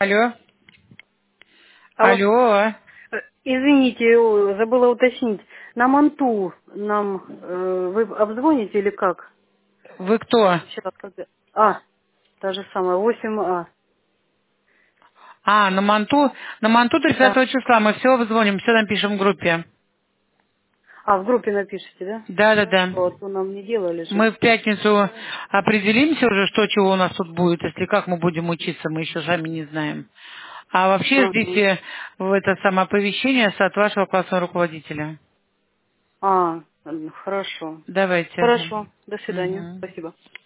Алло. Алло. Алло. Извините, забыла уточнить. На Манту нам вы обзвоните или как? Вы кто? Сейчас когда... А, та же самая, 8А. На Манту 30 Да. числа мы все обзвоним, все напишем в группе. А, в группе напишите, да? Да. Хорошо, а то нам не делали же. Мы в пятницу определимся уже, что чего у нас тут будет, если как мы будем учиться, мы еще сами не знаем. А вообще Ага. ждите в это самое оповещение от вашего классного руководителя. А, хорошо. Давайте. Хорошо. До свидания. Мгм. Спасибо.